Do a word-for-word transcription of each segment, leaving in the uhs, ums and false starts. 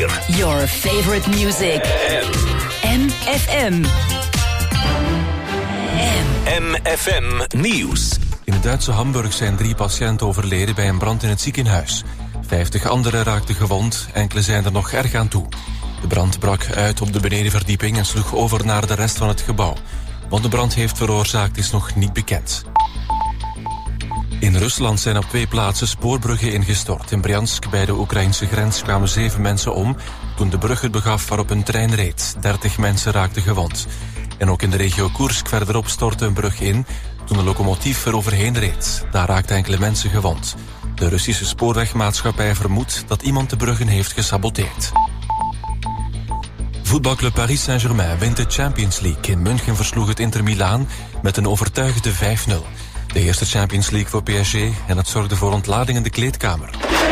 vier. Your favorite music. M F M. M F M Nieuws. In het Duitse Hamburg zijn drie patiënten overleden bij een brand in het ziekenhuis. Vijftig anderen raakten gewond, enkele zijn er nog erg aan toe. De brand brak uit op de benedenverdieping en sloeg over naar de rest van het gebouw. Wat de brand heeft veroorzaakt is nog niet bekend. In Rusland zijn op twee plaatsen spoorbruggen ingestort. In Bryansk bij de Oekraïnse grens kwamen zeven mensen om toen de brug het begaf waarop een trein reed. Dertig mensen raakten gewond. En ook in de regio Koersk verderop stortte een brug in toen een locomotief er overheen reed. Daar raakten enkele mensen gewond. De Russische spoorwegmaatschappij vermoedt dat iemand de bruggen heeft gesaboteerd. Voetbalclub Paris Saint-Germain wint de Champions League. In München versloeg het Inter Milaan met een overtuigende vijf nul. De eerste Champions League voor P S G en het zorgde voor ontlading in de kleedkamer.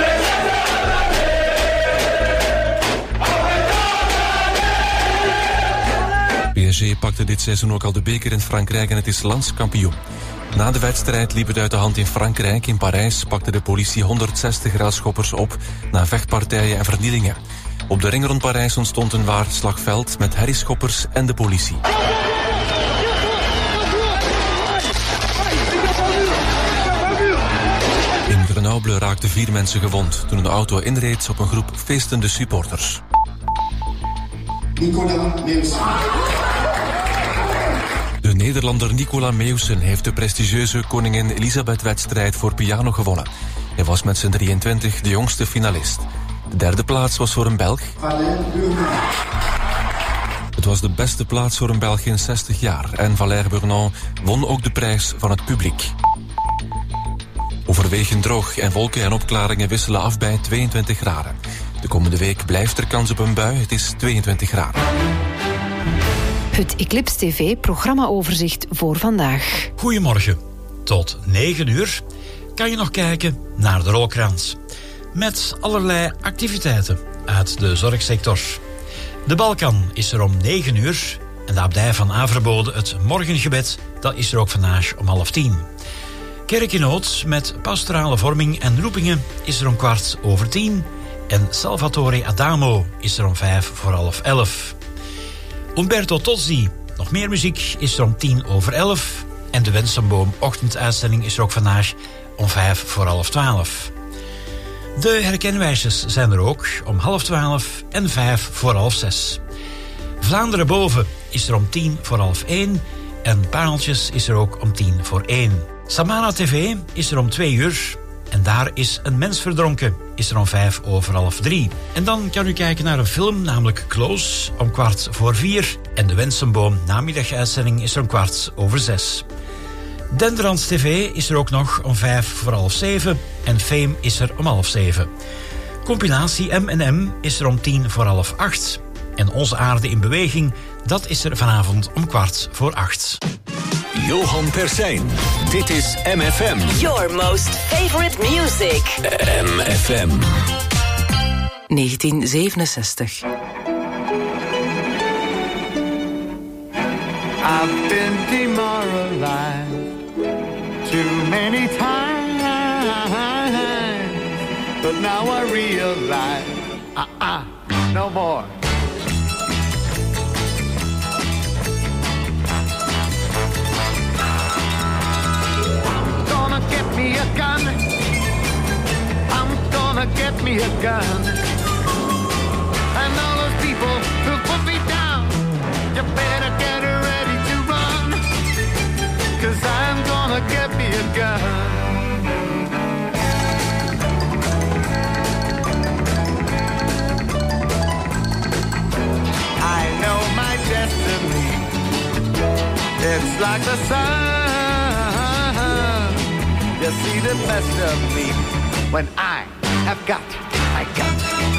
P S G pakte dit seizoen ook al de beker in Frankrijk en het is landskampioen. Na de wedstrijd liep het uit de hand in Frankrijk. In Parijs pakte de politie honderdzestig raadschoppers op na vechtpartijen en vernielingen. Op de ring rond Parijs ontstond een waar slagveld met herrieschoppers en de politie. In Grenoble raakten vier mensen gewond toen een auto inreed op een groep feestende supporters. Nicolas Meusen. De Nederlander Nicolas Meusen heeft de prestigieuze Koningin Elisabeth-wedstrijd voor piano gewonnen. Hij was met zijn drieëntwintig de jongste finalist. De derde plaats was voor een Belg. Het was de beste plaats voor een Belg in zestig jaar en Valère Burnon won ook de prijs van het publiek. Overwegend droog en wolken en opklaringen wisselen af bij tweeëntwintig graden. De komende week blijft er kans op een bui, het is tweeëntwintig graden. Het Eclipse T V-programmaoverzicht voor vandaag. Goedemorgen. Tot negen uur kan je nog kijken naar de rolkrans. Met allerlei activiteiten uit de zorgsector. De Balkan is er om negen uur en de abdij van Averbode, het morgengebed, dat is er ook vandaag om half tien. Kerk in Nood met pastorale vorming en roepingen is er om kwart over tien. En Salvatore Adamo is er om vijf voor half elf. Umberto Tozzi, nog meer muziek, is er om tien over elf. En de Wensenboom ochtenduitzending is er ook vandaag om vijf voor half twaalf. De herkenwijzers zijn er ook om half twaalf en vijf voor half zes. Vlaanderen boven is er om tien voor half één. En Pareltjes is er ook om tien voor één. Samara T V is er om twee uur. En daar is een mens verdronken, is er om vijf over half drie. En dan kan u kijken naar een film, namelijk Close, om kwart voor vier. En de Wensenboom namiddaguitzending is er om kwart over zes. Denderlands T V is er ook nog om vijf voor half zeven. En Fame is er om half zeven. Compilatie M en M is er om tien voor half acht. En Onze Aarde in Beweging, dat is er vanavond om kwart voor acht. Johan Persijn. Dit is M F M. Your most favorite music. M F M. negentien zevenenzestig. I've been demoralized too many times, but now I realize, uh-uh, no more. Get me a gun. I'm gonna get me a gun. And all those people who put me down, you better get ready to run. 'Cause I'm gonna get me a gun. I know my destiny. It's like the sun. You see the best of me when I have got my gun.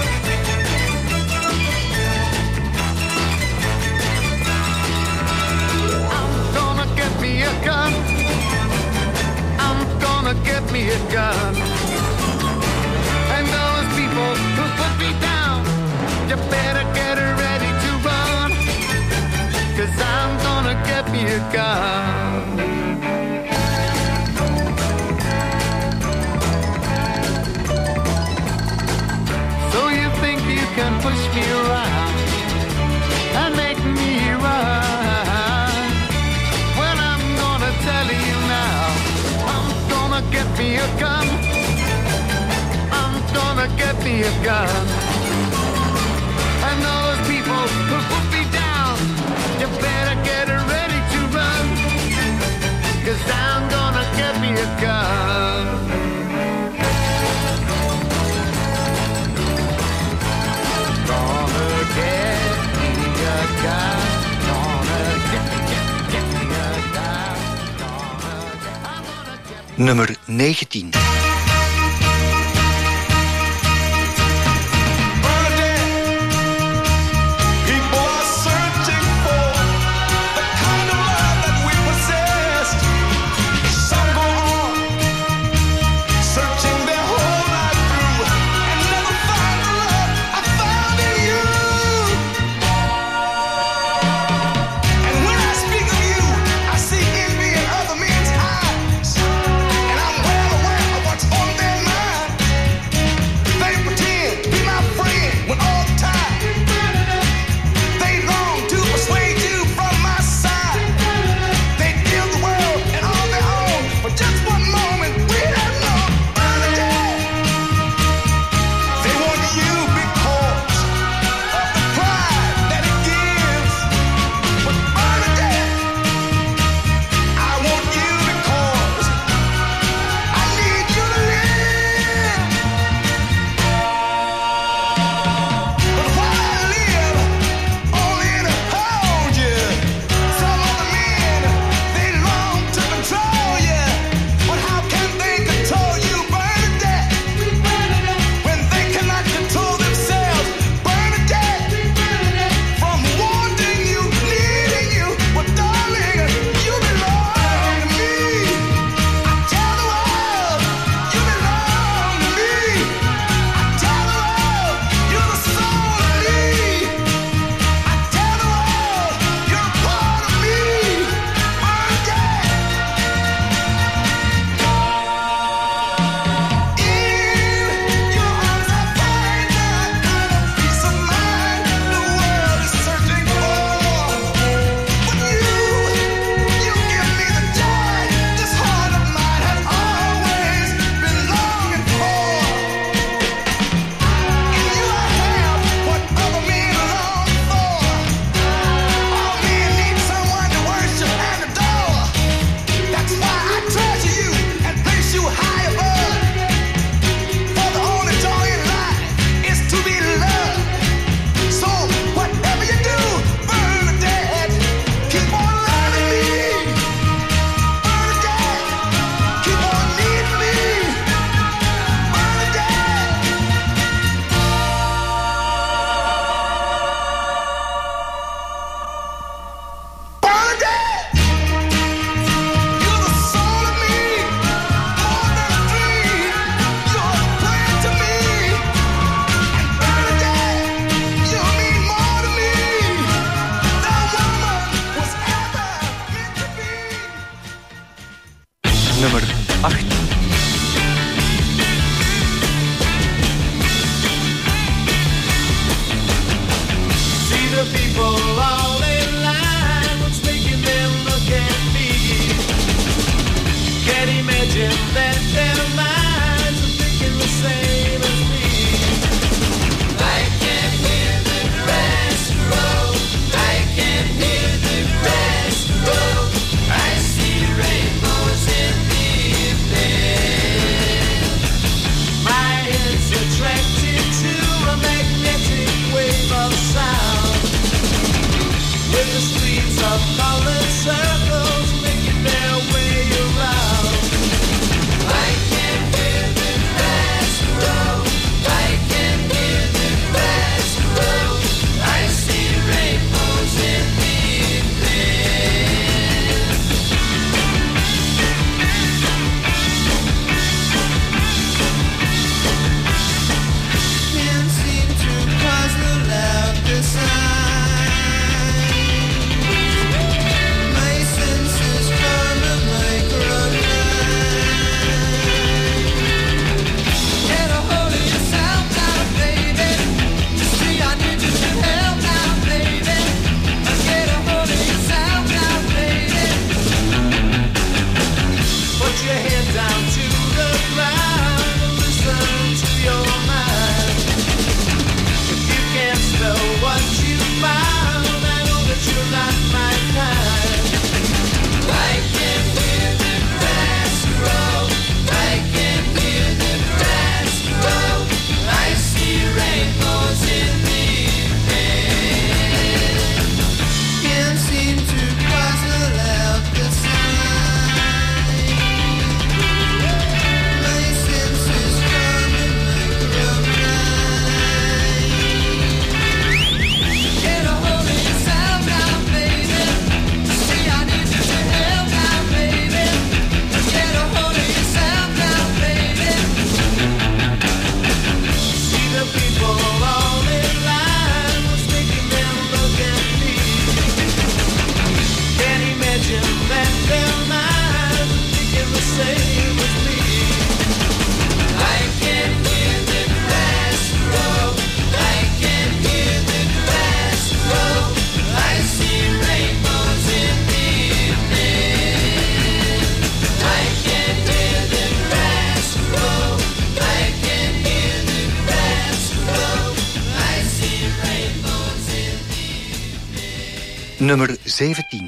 I'm gonna get me a gun. I'm gonna get me a gun. And those people who put me down, you better get ready to run. 'Cause I'm gonna get me a gun. Can push me a gun. I'm gonna get me a gun. And all those people who put me down, you better get ready to run. 'Cause I'm gonna get me a gun. Gonna get me a gun. Gonna get, get, get me a gun. Gonna get, I'm gonna get me. Nummer negentien. Nummer acht. See the people all in line, what's making them look at me? Can't imagine that their minds are thinking the same as me. I can hear the grass grow, I can hear the grass grow, I see rainbows in the evening. nummer zeventien.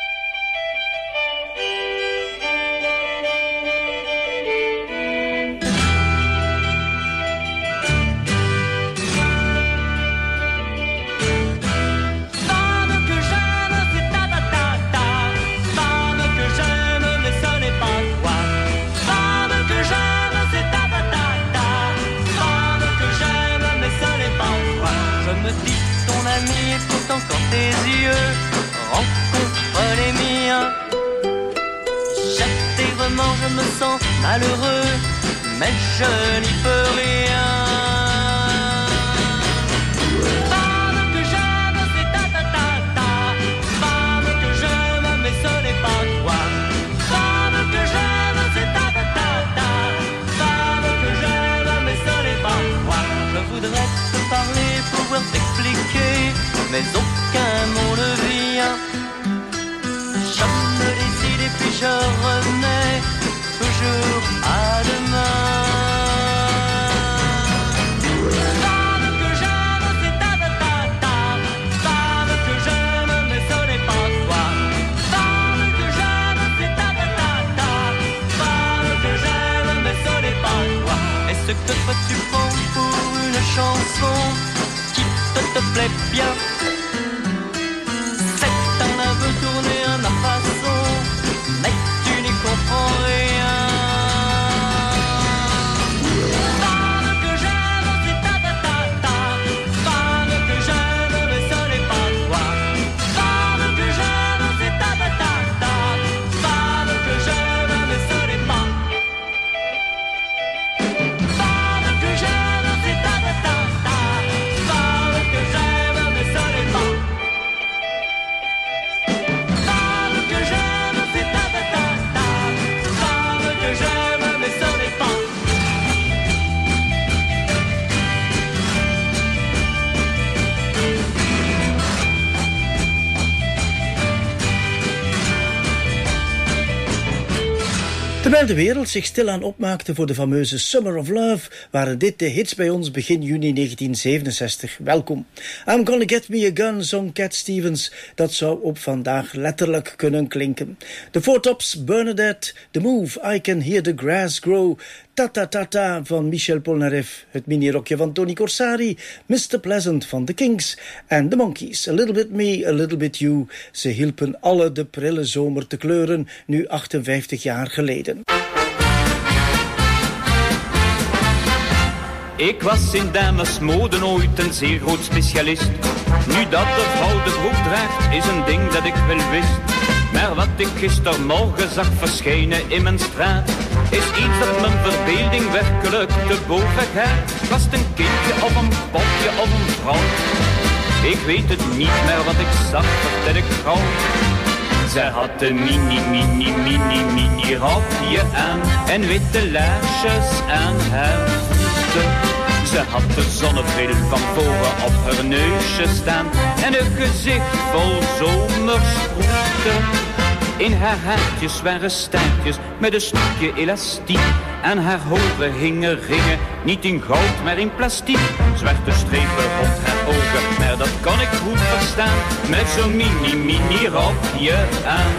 Encore tes yeux rencontrent les miens. Chaque je me sens malheureux, mais je n'y peux rien. Femme que j'aime, c'est ta ta ta ta. Femme que j'aime, mais ce n'est pas toi. Femme que j'aime, c'est ta ta ta ta. Femme que j'aime, mais ce n'est pas toi. Je voudrais te parler, pouvoir t'expliquer, mais aucun mot ne vient. Je me décide et puis je remets toujours à demain. Femme que j'aime, c'est ta ta ta ta. Femme que j'aime, mais ce n'est pas toi. Femme que j'aime, c'est ta ta ta ta. Femme que j'aime, mais ce n'est pas toi. Est-ce que toi tu prends pour une chanson qui te, te plaît bien? Veut tourner à ma façon, mais tu n'y comprends rien. Femme que j'aime, c'est ta ta ta ta. Femme que j'aime, mais ce n'est pas toi. Femme que j'aime, c'est ta ta ta ta. Femme que j'aime, mais ce n'est pas. Femme que j'aime, c'est ta ta ta ta. Femme que j'aime, mais ce n'est pas. Terwijl de wereld zich stilaan opmaakte voor de fameuze Summer of Love, waren dit de hits bij ons begin juni negentien zevenenzestig. Welkom. I'm Gonna Get Me a Gun, zong Cat Stevens. Dat zou op vandaag letterlijk kunnen klinken. De Four Tops, Bernadette, The Move, I Can Hear the Grass Grow, Ta Ta Ta Ta van Michel Polnareff, het minirokje van Tony Corsari, mister Pleasant van The Kinks en The Monkees, A Little Bit Me, A Little Bit You. Ze hielpen alle de prille zomer te kleuren, nu achtenvijftig jaar geleden. Ik was in damesmode ooit een zeer groot specialist. Nu dat de vrouw de broek draagt, is een ding dat ik wel wist. Maar wat ik gistermorgen zag verschijnen in mijn straat, is iets dat mijn verbeelding werkelijk te boven gaat. Was het een kindje of een popje of een vrouw? Ik weet het niet meer wat ik zag, vertel ik gauw. Zij had een mini, mini, mini, mini rokje aan en witte laarsjes aan haar voeten. Ze had de zonnebril van voren op haar neusje staan en een gezicht vol zomersproeten. In haar haartjes waren staartjes met een stukje elastiek. Aan haar hoofd hingen ringen, niet in goud maar in plastiek. Zwarte strepen rond haar ogen, maar dat kon ik goed verstaan. Met zo'n mini, mini rokje aan.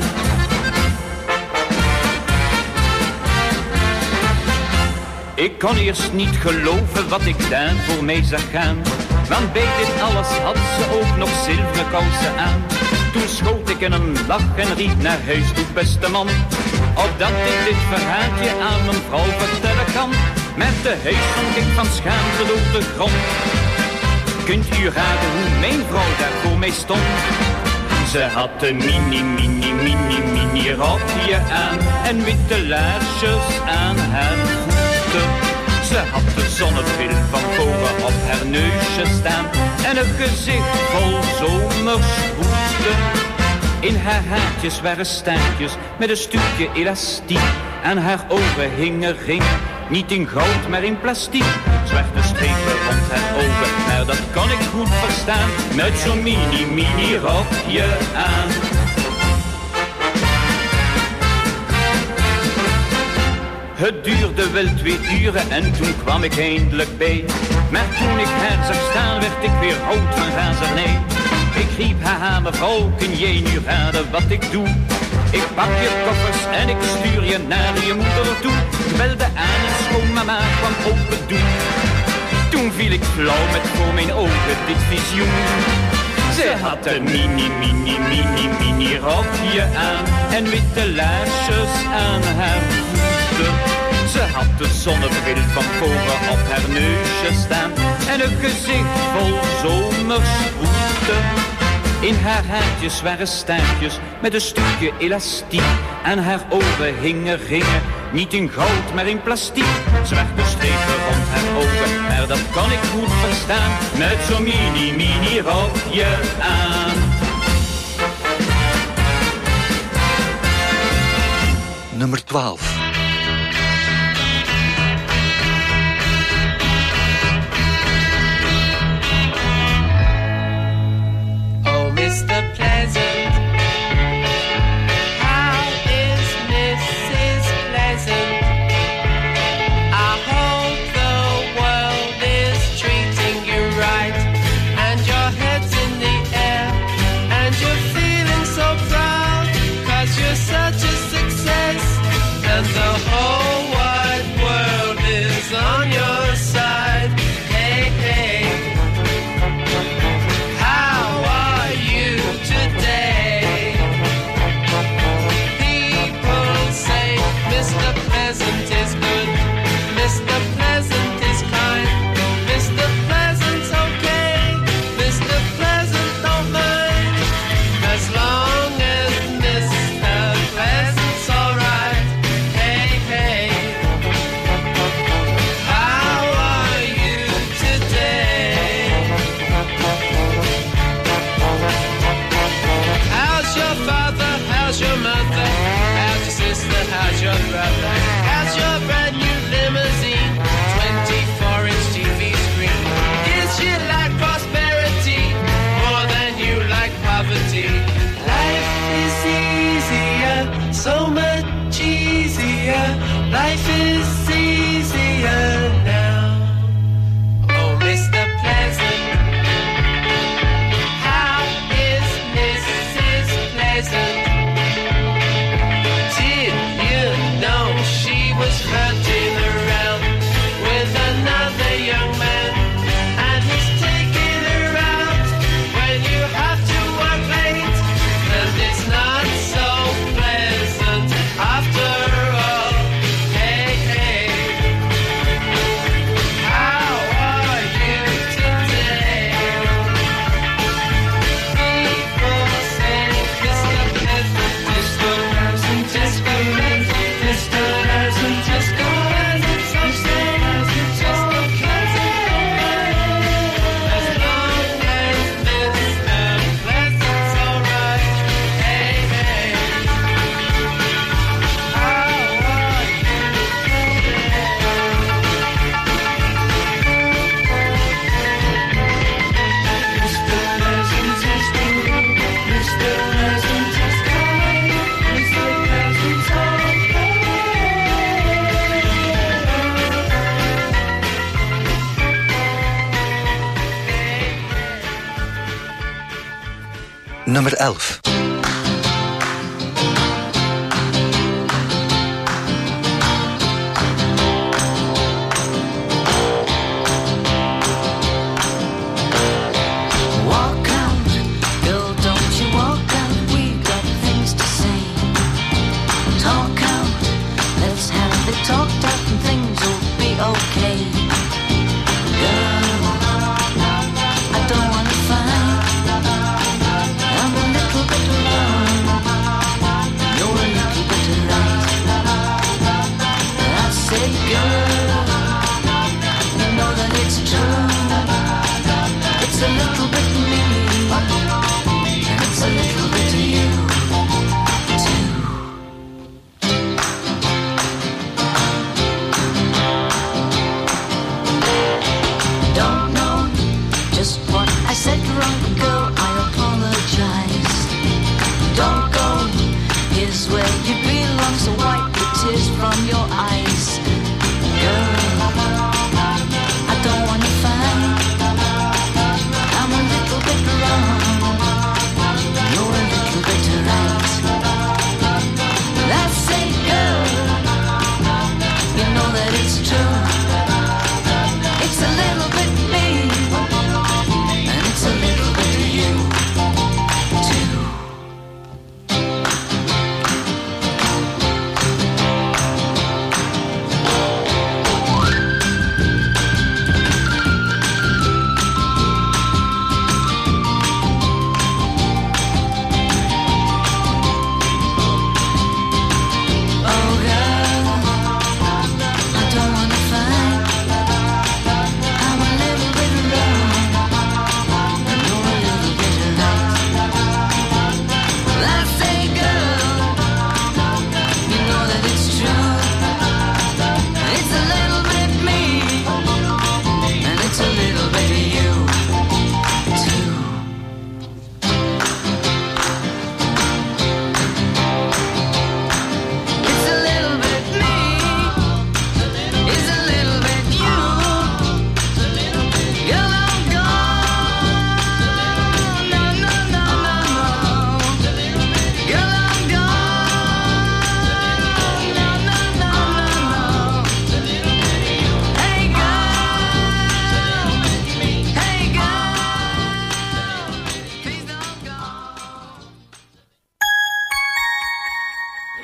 Ik kon eerst niet geloven wat ik daar voor mij zag gaan. Want bij dit alles had ze ook nog zilveren kousen aan. Toen schoot ik in een lach en riep naar huis toe, beste man. Opdat ik dit verhaaltje aan mijn vrouw vertellen kan. Met de huis zonk ik van schaamte door de grond. Kunt u raden hoe mijn vrouw daar voor mij stond? Ze had een mini, mini, mini, mini rokje aan en witte laarsjes aan haar voeten. Ze had de zonnebril van voren op haar neusje staan en een gezicht vol zomersproeten. In haar haartjes waren staartjes met een stukje elastiek. Aan haar ogen hingen ringen, niet in goud maar in plastiek. Zwarte strepen rond haar ogen, maar dat kon ik goed verstaan. Met zo'n mini, mini rokje aan. Het duurde wel twee uren en toen kwam ik eindelijk bij Maar toen ik haar zag staan, werd ik weer rood van razernij. Ik riep haar, mevrouw, kun jij nu raden wat ik doe? Ik pak je koffers en ik stuur je naar je moeder toe. Ik belde aan en schoonmama kwam open doen. Toen viel ik flauw met voor mijn ogen dit visioen. Ze had een mini, mini, mini, mini rokje aan en witte laarsjes aan haar voeten. Ze had de zonnebril van voren op haar neusje staan en een gezicht vol zomersproeten. In haar haartjes waren staartjes met een stukje elastiek. Aan haar ogen hingen ringen, niet in goud maar in plastiek. Zwarte strepen rond haar ogen, maar dat kan ik goed verstaan. Met zo'n mini, mini rokje aan. Nummer twaalf. Mister Pleasant, how is Missus Pleasant? I hope the world is treating you right, and your head's in the air, and you're feeling so proud, 'cause you're such a success, and the whole wide world is on your side. Hey, hey. Mister Pleasant is good, Mister Pleasant is kind, Mister Pleasant's okay, Mister Pleasant don't mind, as long as Mister Pleasant's alright. Hey, hey, how are you today? How's your father, how's your mother, how's your sister, how's your brother? How's your brand new limousine? twenty-four inch T V screen. Is you like prosperity more than you like poverty? Life is easier, so much easier. Life is easier now. Oh, Mister Pleasant, how is Missus Pleasant? She was flirting around with another young man, and he's taking her out when you have to work late, and it's not so pleasant after all. Hey, hey, how are you today? People say Mister Pleasant is good, Mister Pleasant, Mister Pleasant is good, so say Mister Pleasant, as long as Mister Pleasant's alright. Hey, hey, how are you today? Mister Pleasant is good, Mister Pleasant is kind, Mister Pleasant's alright. Nummer elf. Walk out, girl, don't you walk out. We got things to say. Talk out, let's have it talked out and things will be okay. Girl, I don't wanna fight. I'm a little bit alone. You're a little bit alright. I say, girl, you know that it's true. It's a little bit me, and it's a little bit of you, too. Don't know just what I said wrong, girl, I apologize. Don't go, here's where you belong, so wipe the tears from your eyes.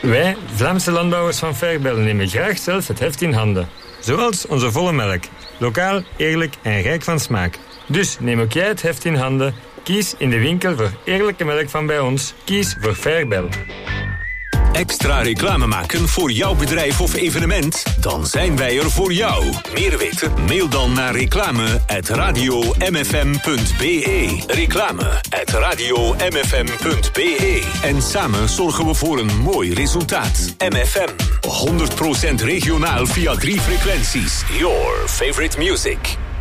Wij, Vlaamse landbouwers van Fairbel, nemen graag zelf het heft in handen. Zoals onze volle melk. Lokaal, eerlijk en rijk van smaak. Dus neem ook jij het heft in handen. Kies in de winkel voor eerlijke melk van bij ons. Kies voor Fairbel. Extra reclame maken voor jouw bedrijf of evenement? Dan zijn wij er voor jou. Meer weten? Mail dan naar reclame at radio m f m punt b e. Reclame at radio m f m punt b e. En samen zorgen we voor een mooi resultaat. M F M. honderd procent regionaal via drie frequenties. Your favorite music.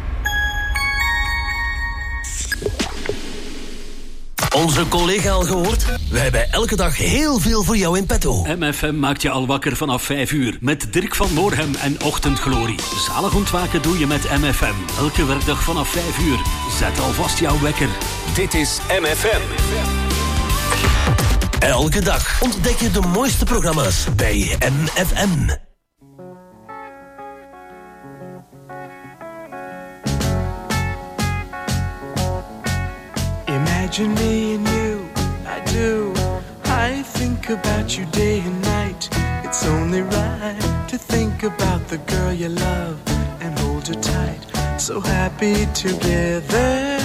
Onze collega al gehoord? Wij hebben elke dag heel veel voor jou in petto. M F M maakt je al wakker vanaf vijf uur met Dirk van Moorhem en Ochtendglorie. Zalig ontwaken doe je met M F M. Elke werkdag vanaf vijf uur. Zet alvast jouw wekker. Dit is M F M. Elke dag ontdek je de mooiste programma's bij M F M. Imagine me and you, I do. I think about you day and night. It's only right to think about the girl you love and hold her tight. So happy together.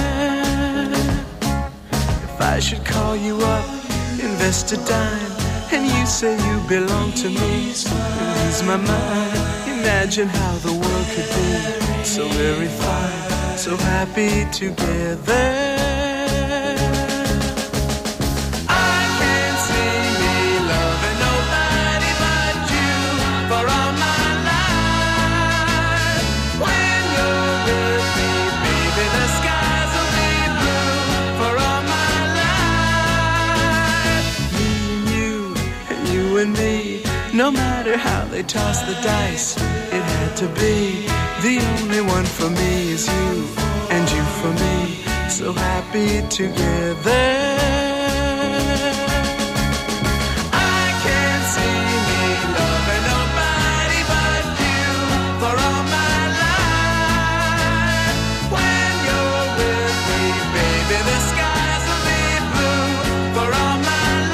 If I should call you up, invest a dime, and you say you belong to me, lose my mind. Imagine how the world could be so very fine, so happy together. And me, no matter how they toss the dice, it had to be. The only one for me is you, and you for me, so happy together. I can't see me loving nobody but you for all my life. When you're with me, baby, the skies will be blue for all my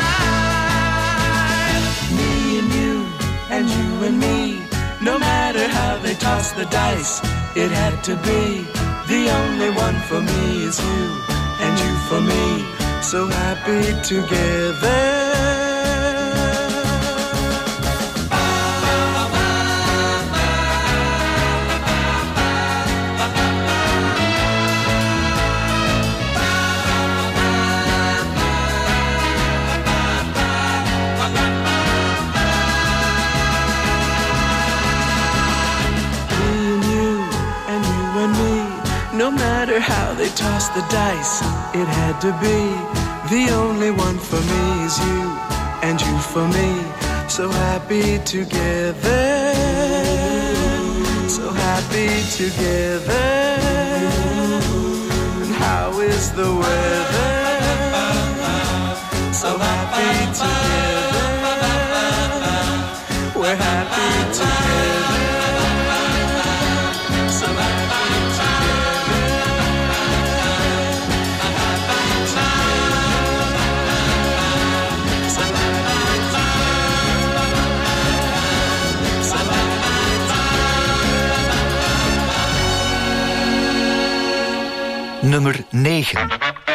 and you and me, no matter how they toss the dice, it had to be. The only one for me is you, and you for me, so happy together. No matter how they toss the dice, it had to be. The only one for me is you, and you for me, so happy together. So happy together. And how is the weather? So happy together. We're happy together. So happy together. Nummer negen.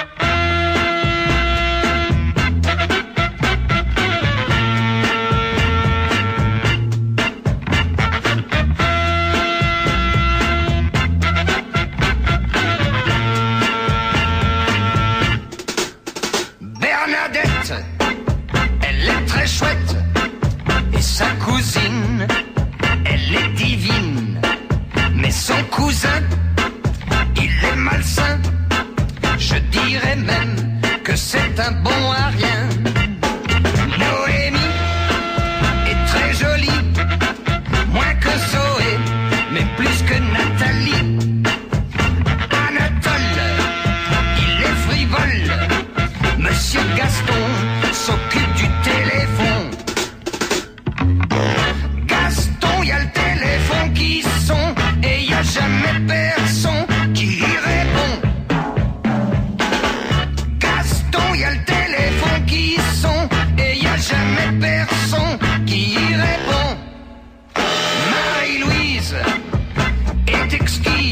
Bernadette, elle est très chouette, et sa cousine, elle est divine, mais son cousin, il est malsain. Je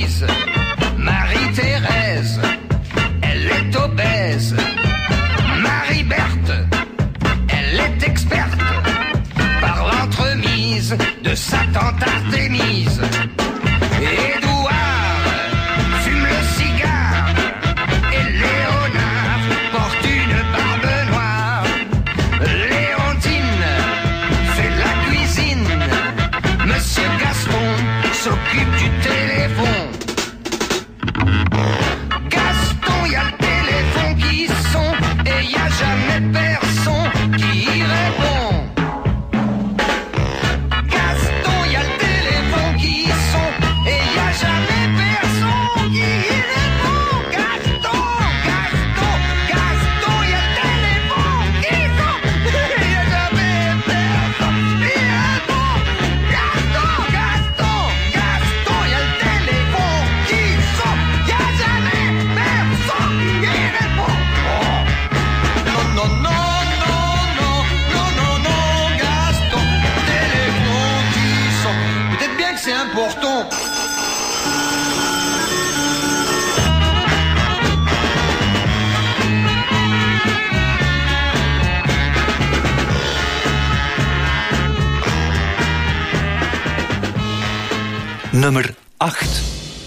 Louise, Marie-Thérèse, elle est obèse. Marie-Berthe, elle est experte par l'entremise de sa tante Artémise. Édouard fume le cigare et Léonard porte une barbe noire. Léontine fait la cuisine, Monsieur Gaston s'occupe du téléphone. Gaston, y a le téléphone qui sonne et y a jamais personne qui y répond. Gaston, y a le téléphone qui sonne et y a jamais personne qui y répond. Gaston, Gaston, Gaston, y a le téléphone qui sonne et y a jamais personne qui y répond. Gaston, Gaston, Gaston, y a le téléphone qui sonne, y a jamais personne qui y répond. Non, non, non, non, non, non, non, non, Gaston, téléphone qui sonne. Peut-être bien que c'est important. Nummer acht.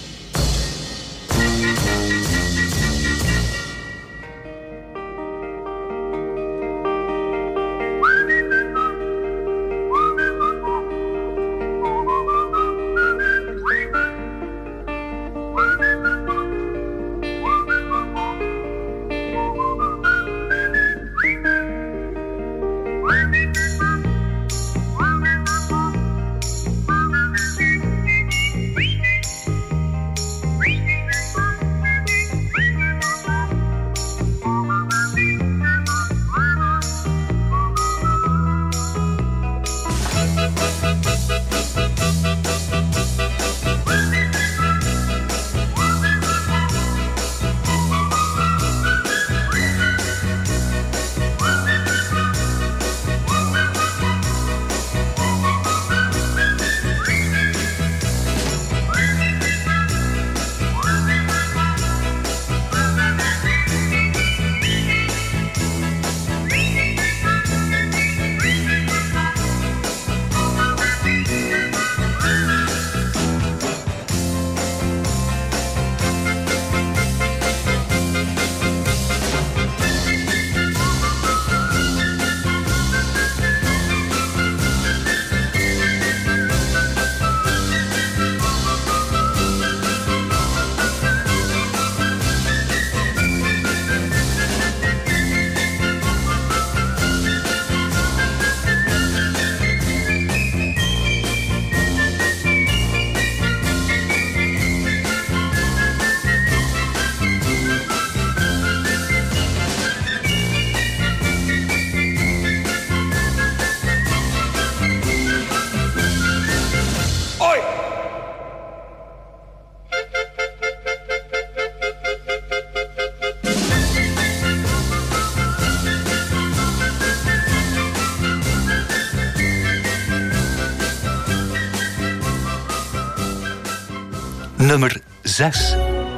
Nummer zes.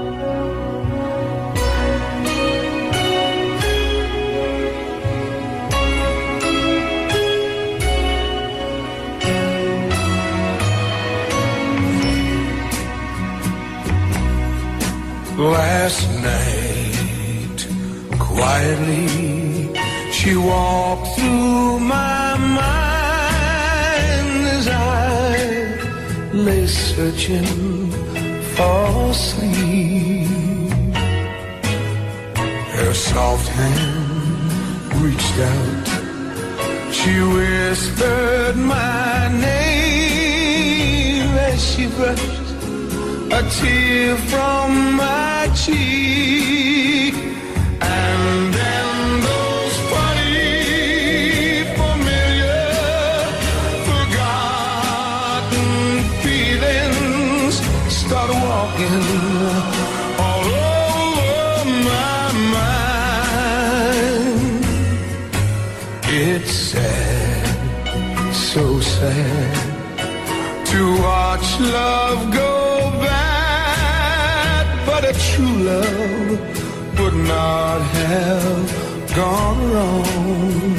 Last night, quietly, she walked through my mind as I lay searching for sleep. Her soft hand reached out, she whispered my name as she brushed a tear from my cheek. And then those funny, familiar, forgotten feelings start walking all over my mind. It's sad, so sad, to watch love go bad. love would not have gone wrong.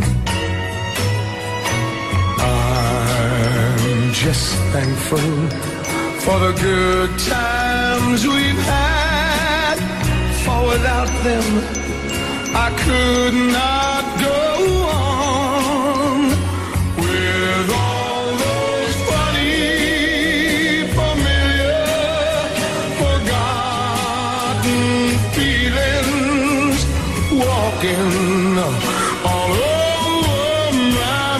I'm just thankful for the good times we've had, for without them I could not go on with all those funny, familiar, forgotten feelings walking all over my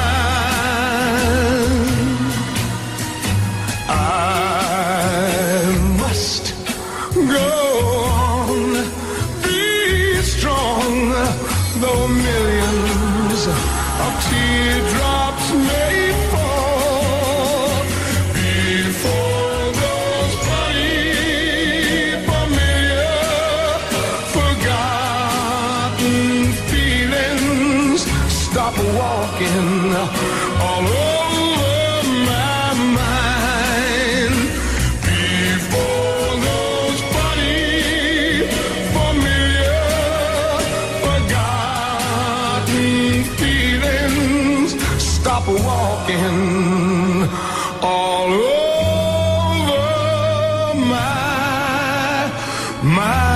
mind. I must go on, be strong, though millions of teardrops may fall before those funny, familiar, forgotten feelings stop walking all over my mind. Before those funny, familiar, forgotten feelings stop walking all over my mind.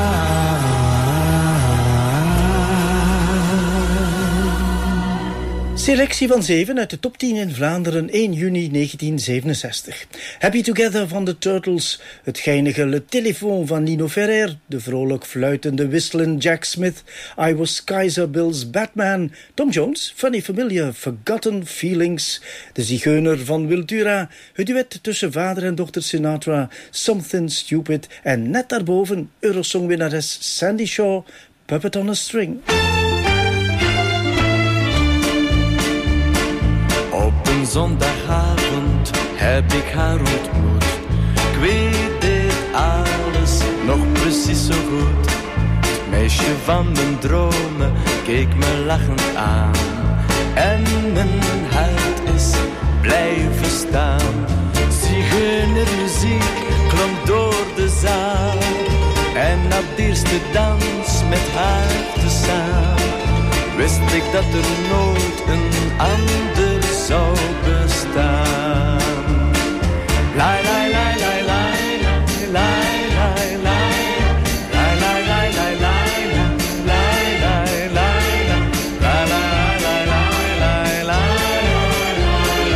Selectie van zeven uit de top tien in Vlaanderen, één juni negentien zevenenzestig. Happy Together van de Turtles, het geinige Le Téléphone van Nino Ferrer, de vrolijk fluitende whistlen Jack Smith, I Was Kaiser Bill's Batman, Tom Jones, Funny Familiar, Forgotten Feelings, de Zigeuner van Wiltura, het duet tussen vader en dochter Sinatra, Something Stupid en net daarboven Eurosongwinnares Sandy Shaw, Puppet on a String. Op een zondagavond heb ik haar ontmoet. Ik weet dit alles nog precies zo goed. Het meisje van mijn dromen keek me lachend aan. En mijn hart is blijven staan. Zigeunermuziek klonk door de zaal. En na de eerste dans met haar te samen wist ik dat er nooit een ander zou bestaan. Lai lai lai lai lai lai lai lai lai lai lai lai lai lai lai lai lai lai.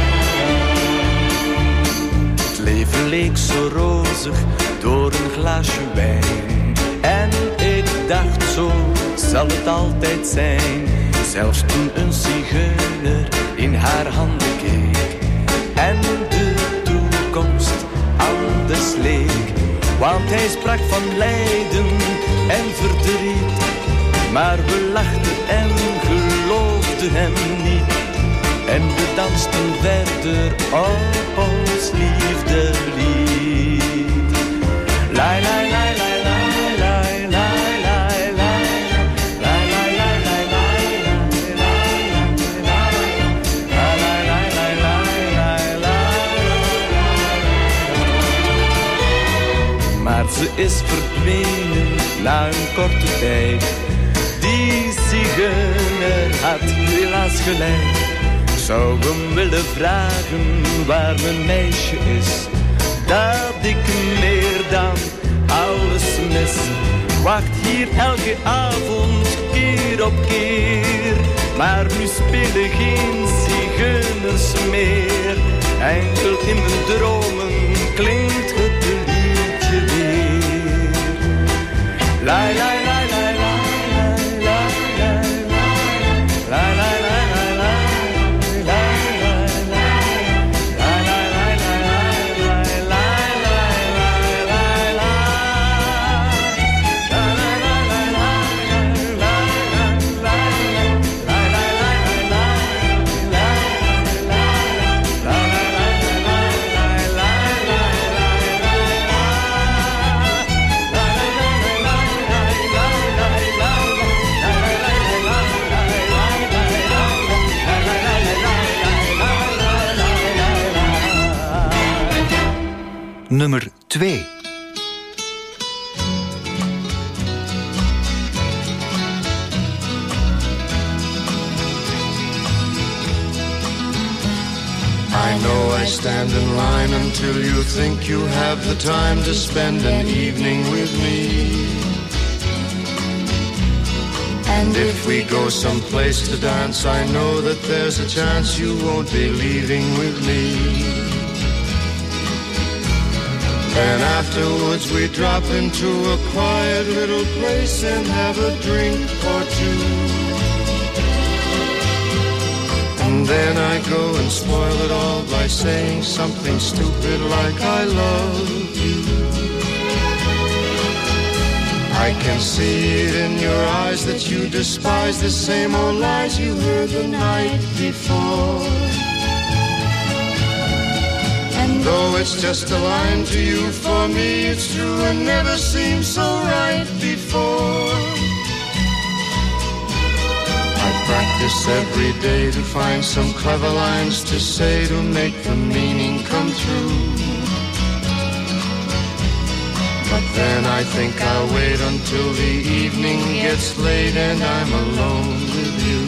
Het leven leek zo rozig door een glaasje wijn. En ik dacht, zo zal het altijd zijn. Zelfs toen een zigeuner in haar handen keek en de toekomst anders leek. Want hij sprak van lijden en verdriet, maar we lachten en geloofden hem niet. En we dansten verder op ons liefdelied. Lai lai lai lai lai lai lai. Maar ze is verdwenen na een korte tijd. Die zigeuner had helaas gelijk. Ik zou hem willen vragen waar mijn meisje is. Dat ik meer dan alles mis. Wacht hier elke avond keer op keer. Maar nu spelen geen zigeuners meer. Enkel in mijn dromen klinkt het liedje weer. Lai lai lai lai lai lai lai lai lai lai Nummer twee. I know I stand in line until you think you have the time to spend an evening with me. And if we go someplace to dance, I know that there's a chance you won't be leaving with me. Then afterwards we drop into a quiet little place and have a drink or two. And then I go and spoil it all by saying something stupid like I love you. I can see it in your eyes that you despise the same old lies you heard the night before. And though it's just a line to you, for me it's true and never seemed so right before. I practice every day to find some clever lines to say to make the meaning come true. But then I think I'll wait until the evening gets late and I'm alone with you.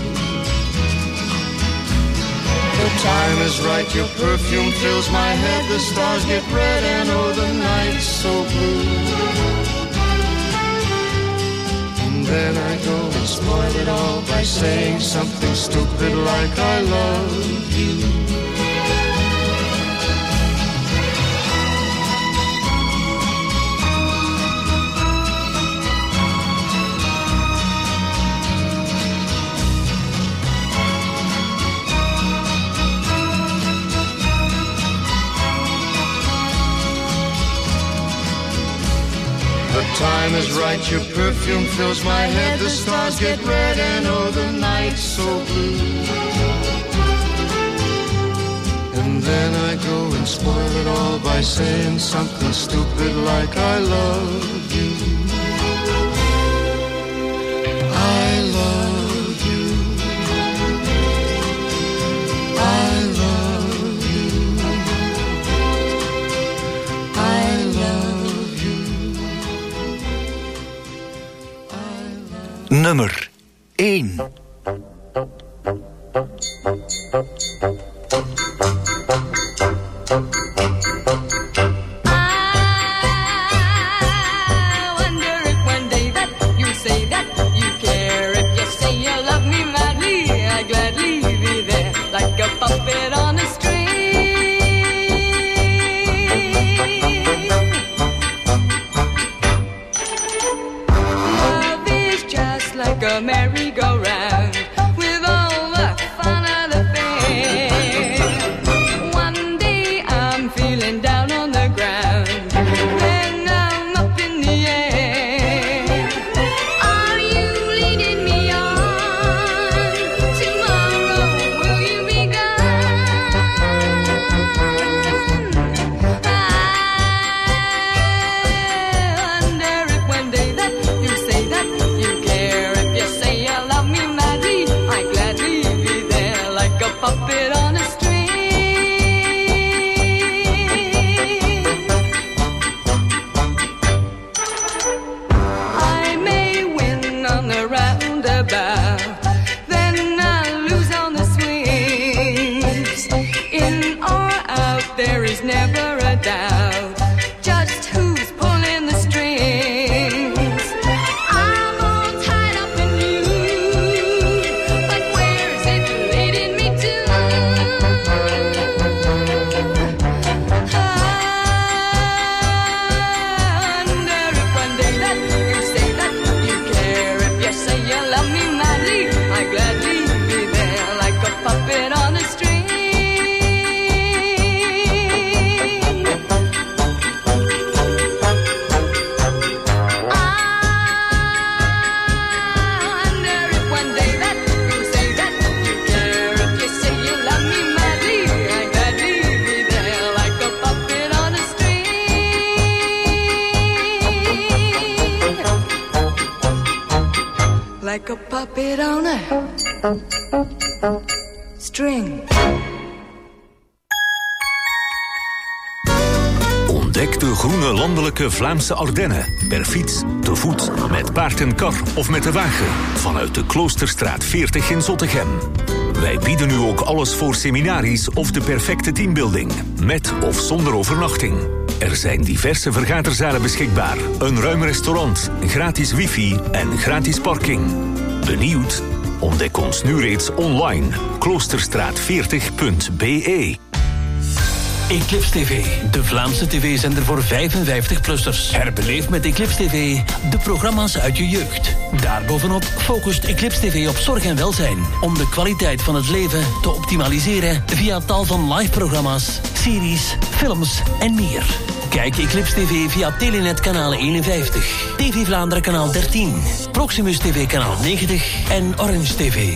The time is right, your perfume fills my head, the stars get red and oh the night's so blue. And then I go and spoil it all by saying something stupid like I love you. The time is right, your perfume fills my head, the stars get red and oh the night's so blue. And then I go and spoil it all by saying something stupid like I love you. I love you. I love you. I love you. Nummer één. A merry-go-round with all the fun of the fair. One day I'm feeling down on the ground, then I'm up in the air. Are you leading me on? Tomorrow will you be gone? I wonder if one day that you say that you care. Say you love me madly, I gladly be there like a puppet on a string. I may win on the roundabout, then I'll lose on the swings. In or out, there is never a doubt just who's pulling the strings. I'm all tied up in you, but where's it leading me to? I wonder if one day that you say that you care. If you say you love me madly, I gladly be there like a puppet on a string. Like a puppet on a string. Ontdek de groene landelijke Vlaamse Ardennen. Per fiets, te voet, met paard en kar of met de wagen. Vanuit de Kloosterstraat veertig in Zottegem. Wij bieden nu ook alles voor seminaries of de perfecte teambuilding. Met of zonder overnachting. Er zijn diverse vergaderzalen beschikbaar. Een ruim restaurant, gratis wifi en gratis parking. Benieuwd? Ontdek ons nu reeds online. kloosterstraat veertig punt b e. Eclipse T V, de Vlaamse tv-zender voor vijfenvijftig-plussers. Herbeleef met Eclipse T V de programma's uit je jeugd. Daarbovenop focust Eclipse T V op zorg en welzijn, om de kwaliteit van het leven te optimaliseren via tal van live-programma's, series, films en meer. Kijk Eclipse T V via Telenet kanaal eenenvijftig, T V Vlaanderen kanaal dertien, Proximus T V kanaal negentig en Orange T V.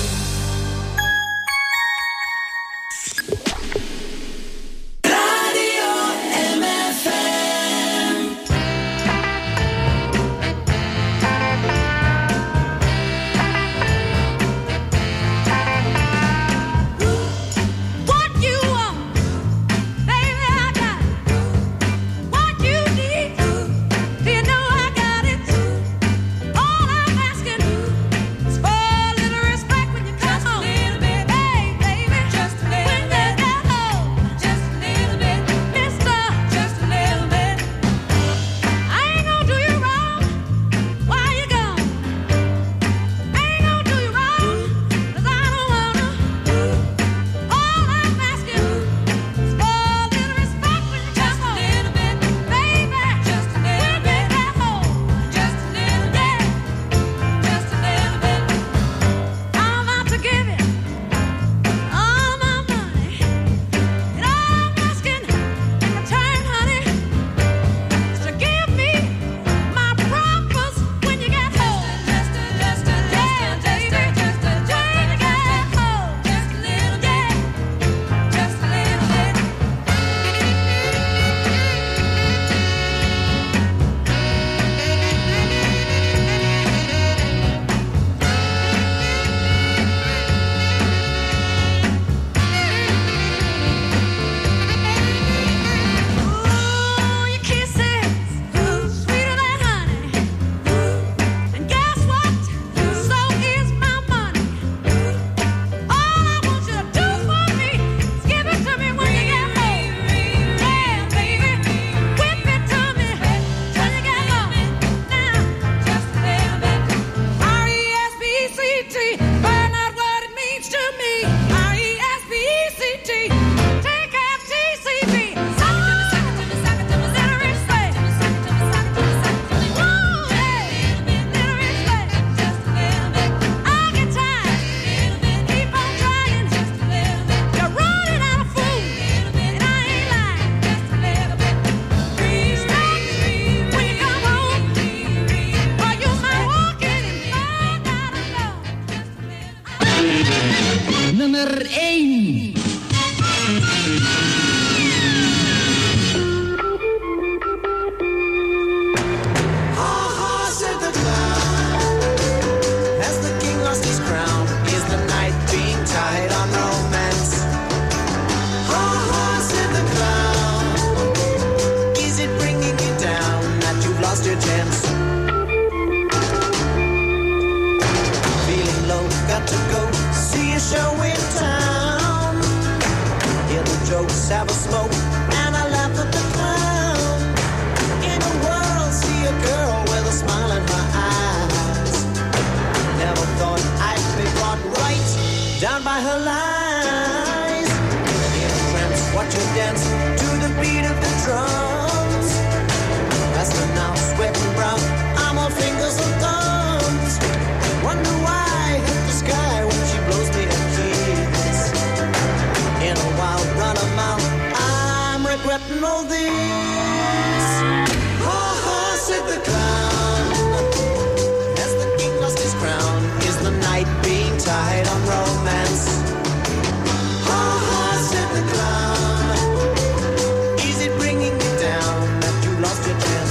Nummer één. Have a smoke and I laugh at the clown. In a world, see a girl with a smile in her eyes. Never thought I'd be brought right down by her lies. In a trance, watch her dance to the beat of the drums. Faster now, sweating brown, I'm all fingers and thumbs. Wonder why I hit the sky when she blows me a kiss. In a wild run of mouth, I'm regretting all this. Ha ha, said the clown. As the king lost his crown, is the knight being tied on romance? Ha ha, said the clown. Is it bringing you down that you lost your chance?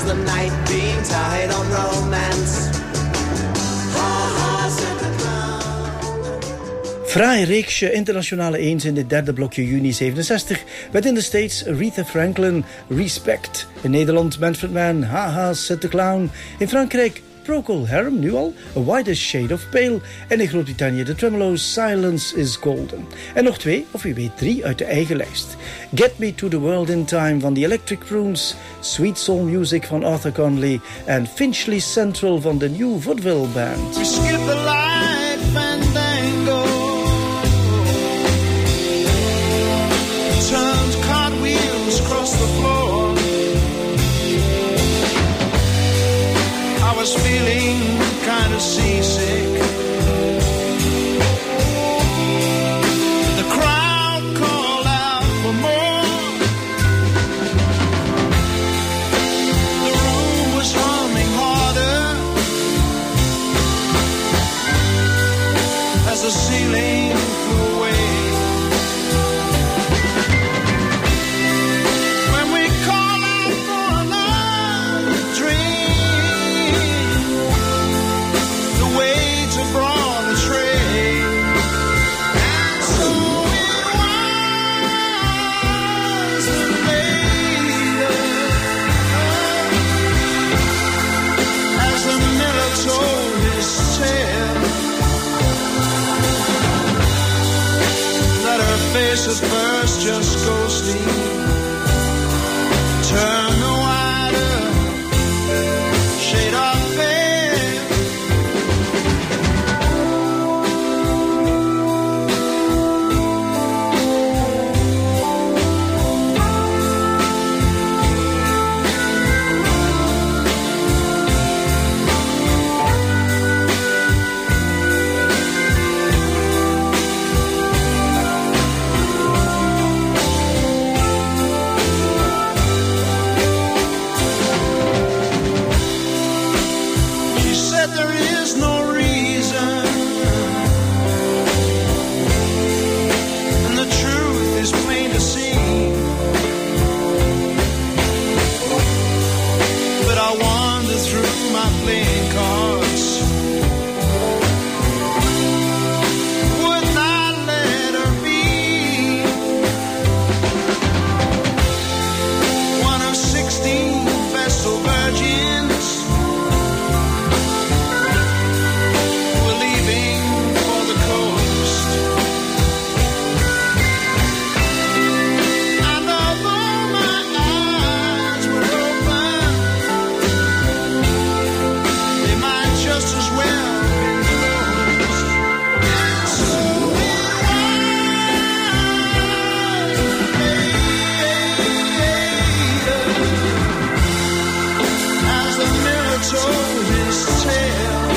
the night being tied on romance. Ha ha, said the clown. Fraai reeksje internationale eens in dit derde blokje juni zevenenzestig. Met in de States Aretha Franklin, Respect. In Nederland Manfred Mann, Haha, Said the Clown. In Frankrijk Procol Harum, nu al, A Whitest Shade of Pale. En in Groot-Brittannië de Tremolo's, Silence is Golden. En nog twee, of wie weet drie, uit de eigen lijst. Get Me to the World in Time van The Electric Prunes, Sweet Soul Music van Arthur Conley en Finchley Central van de New Vaudeville Band. We skip the light fandango, turned cartwheels across the floor. I was feeling kind of seasick. The crowd called out for more. The room was humming harder as the ceiling flew away. When we call out for another drink, the waits have brought a tray. And so it was later, as the miller told his tale, that her face at first just ghostly turned a wider shade of pale. She said there is no reason, and the truth is plain to see. But I wander through my playing cards, would not let her be one of sixteen vestal virgins who were leaving for the coast. And although my eyes were open, they might just as well be closed. And so it was later, as the mirror told his tale,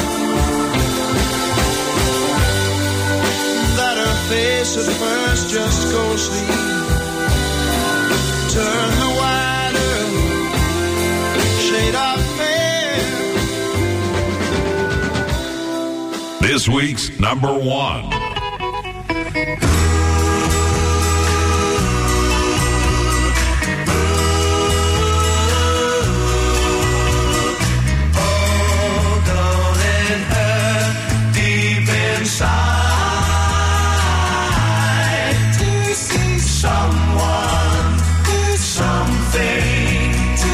that her face at first just ghostly turned the wider shade of pale. This week's number one. Oh, don't it hurt deep inside to see someone do something to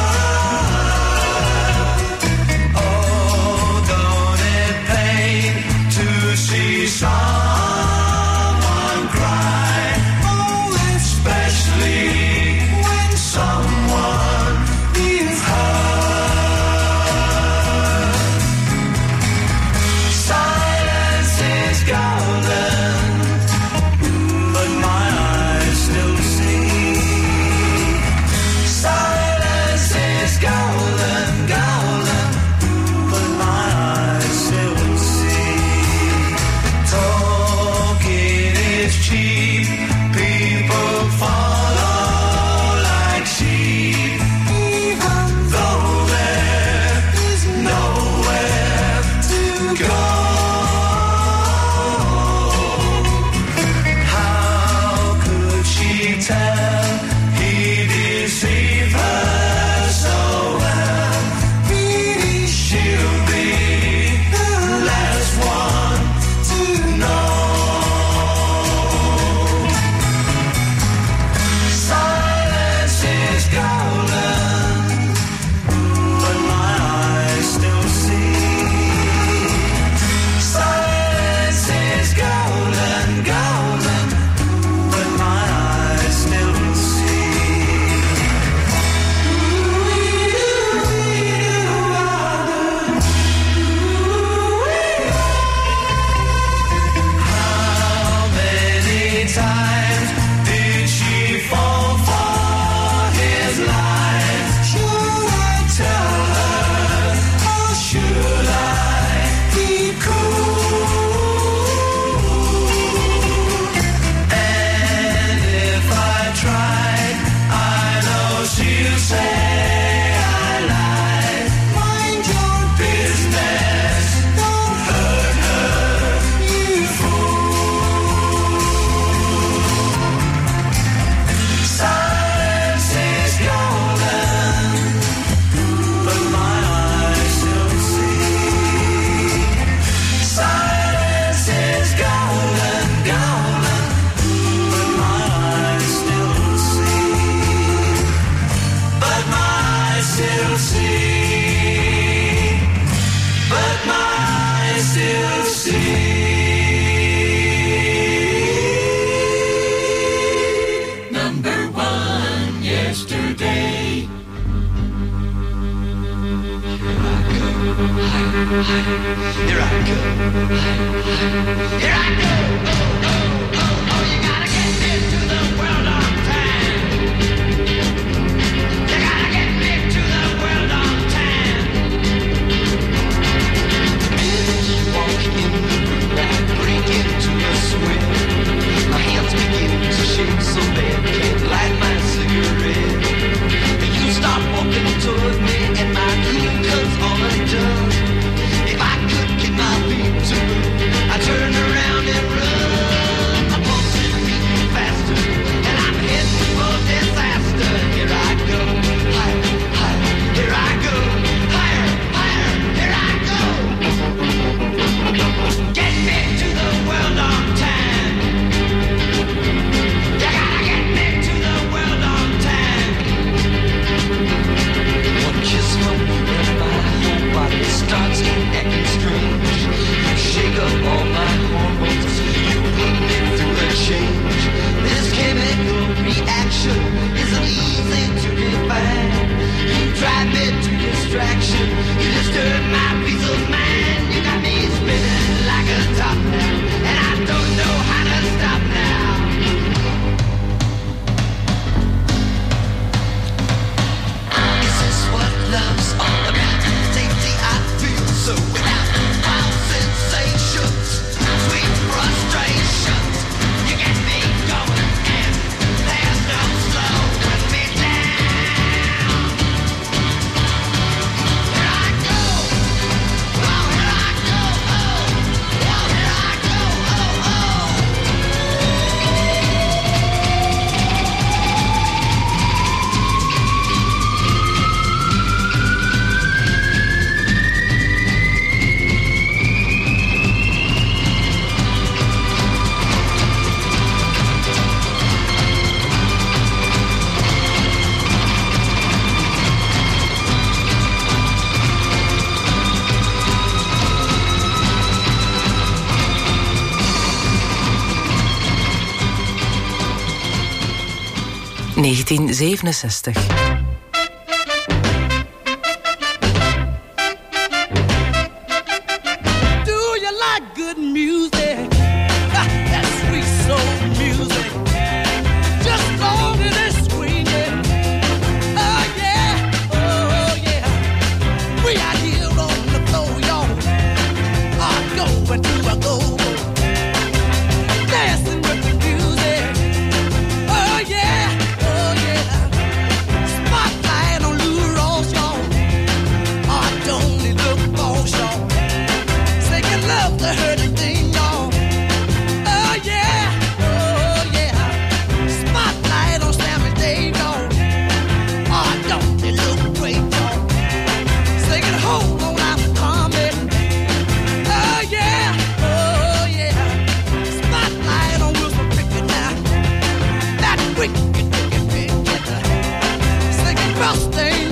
hurt? Oh, don't it pain still see, but my eyes still see. Number one yesterday. Here I go, here I go. Oh, oh, oh, oh, you gotta get me to the world on time. You gotta get me to the world on time. As you walk in the room, I break into a swim. My hands begin to shake so bad, can't light my cigarette. You start walking toward me and my cool comes all undone. If I could get my feet to move, I turn around and run. My pulse is beating faster, and I'm heading for disaster. Here I go, higher, higher. Here I go, higher, higher. Here I go. Get me to the world on time. You gotta get me to the world on time. One kiss from you and my whole body starts acting strange. You shake up all my hormones, you put me through a change. This chemical reaction isn't easy to define. You drive me to distraction, you disturb my peace of mind. You got me spinning like a top now, and I don't know how to stop now. Is this what love's all about? Safety, I feel so without wild sensations, sweet frustrations. You get me going and there's no slowing me down. Here I go, oh here I go, oh, oh here I go, oh, oh. negentien zevenenzestig. Do you like good music? That sweet soul music. Just long as it's swinging. Oh yeah, oh yeah. We out here on the floor, y'all. Are going to a go. Dancing with the music. Oh yeah, oh yeah. Spotlight on Lou Ross, y'all. I don't need look for y'all. Singing love to her thing, y'all. Oh yeah, oh yeah. Spotlight on Sammy Davis, y'all. I don't need look great, y'all. Singing hold on, I'm coming. Oh yeah, oh yeah. Spotlight on Wilson Pickett now. That wicked, wicked, wicked. Singing Rustin.